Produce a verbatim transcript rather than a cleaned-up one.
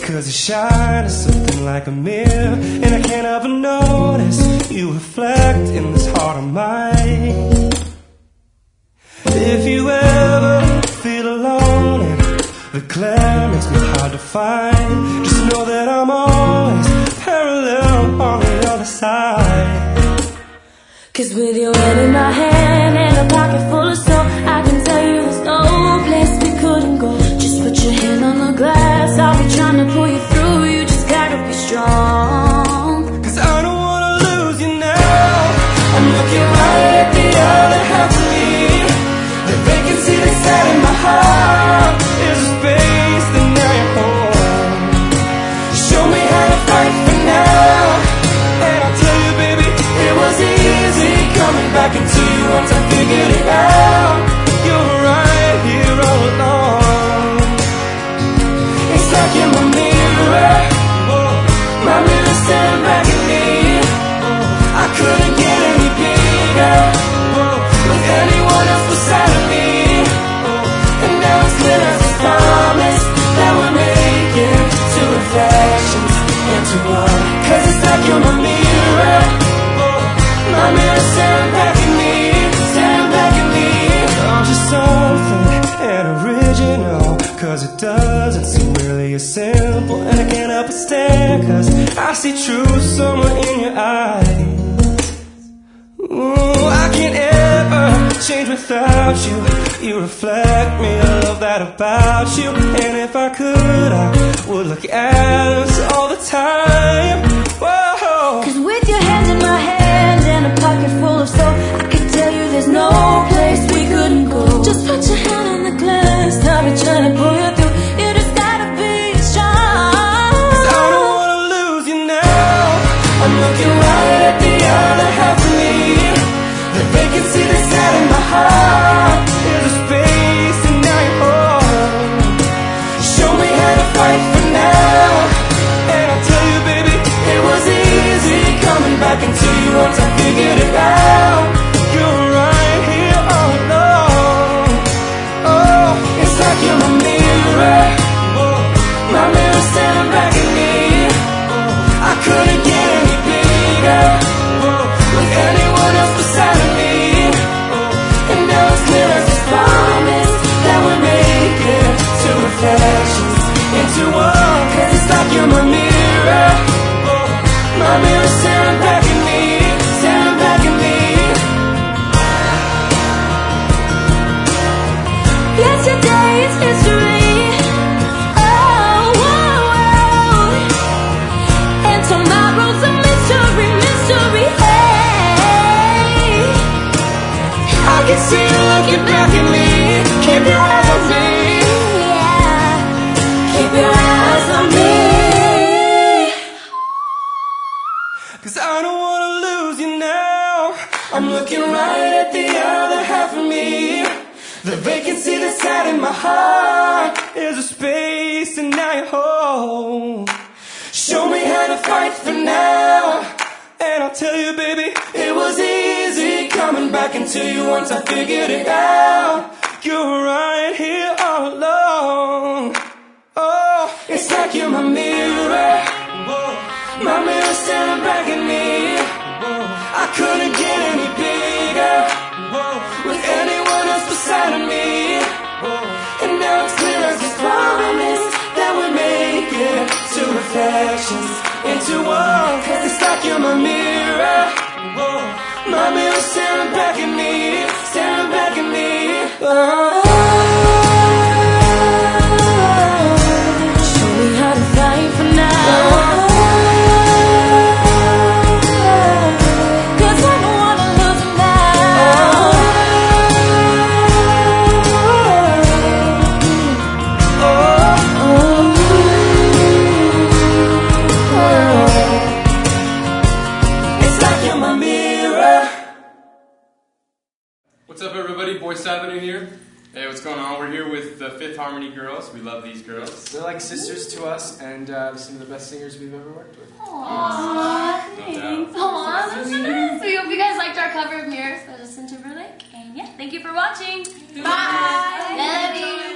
'cause you shine as something like a mirror, and I can't help but notice you reflect in this heart of mine. If you ever feel alone and the glare makes me hard to find, just know that I'm always parallel on the other side. 'Cause with your hand in my hand and a pocket full of soap, I can tell you there's no place we couldn't go. Just put your hand on the glass, I'll be trying to pull you through. You just gotta be strong. 'Cause I don't wanna lose you now. I'm looking right at the other half of me. The vacancy that's sat in my heart is a space that now you're home. Show me how to fight for now, and I'll tell you, baby, it was easy coming back into you once I figured it out. You're right here all along. It's like you're my mirror, my mirror staring back at me. I couldn't get any bigger with anyone else beside of me. And now it's clear as a promise that we're making two reflections into one. 'Cause it's like you're my mirror, my mirror staring back at me, staring back at me. I'm just something and original, 'cause it doesn't seem really as simple. And I can't help but stare, 'cause I see truth somewhere in your eyes. Ooh, I can't ever change without you. You reflect me, I love that about you. And if I could, I would look at us all the time. Whoa. 'Cause with your hands in my hand and a pocket full of soap, I can tell you there's no place we couldn't go. Just put your hand on the glass, I'll be trying to pull you through. You just gotta be strong. 'Cause I don't wanna lose you now. I'm looking right at the other half of me. The vacancy that's sat in my heart is a space and now you're home. Show me how to fight for now, and I'll tell you, baby, it was easy coming back into you once I figured it out. You're right here all along. Oh, it's like you're my mirror, my mirror staring back at me. I couldn't get any bigger with anyone else beside of me. And now it's clear as a promise that we're making two reflections into one. 'Cause it's like you're my mirror, my mirror staring back at me, staring back at me. Yesterday's history, oh, whoa, whoa. And tomorrow's a mystery, mystery, hey. I can see you looking back at me. Keep your eyes on me, Yeah, keep your eyes on me. 'cause I don't wanna lose you now. I'm looking right at the other half of me. The vacancy that's sat in my heart is a space and now you're home. Show me how to fight for now, and I'll tell you, baby, it was easy coming back into you once I figured it out. You're right here all along. Oh, it's like you're my mirror, my mirror staring back at me. I couldn't get any bigger with anyone else beside of me. And now it's clear as a promise that we're making two reflections into one. 'Cause it's like you're my mirror, my mirror staring back at me, staring back at me. Oh. Show me how to fight for now. 'Cause I don't wanna lose you now. It's like you're my mirror. What's up, everybody? Boyce Avenue here. Hey, what's going on? We're here with the Fifth Harmony girls. We love these girls. They're like sisters to us, and uh, some of the best singers we've ever worked with. Aww, No doubt. thanks. Aww, that's so nice. We hope you guys liked our cover of Mirrors by Justin Timberlake. And yeah, thank you for watching. Bye. Love you.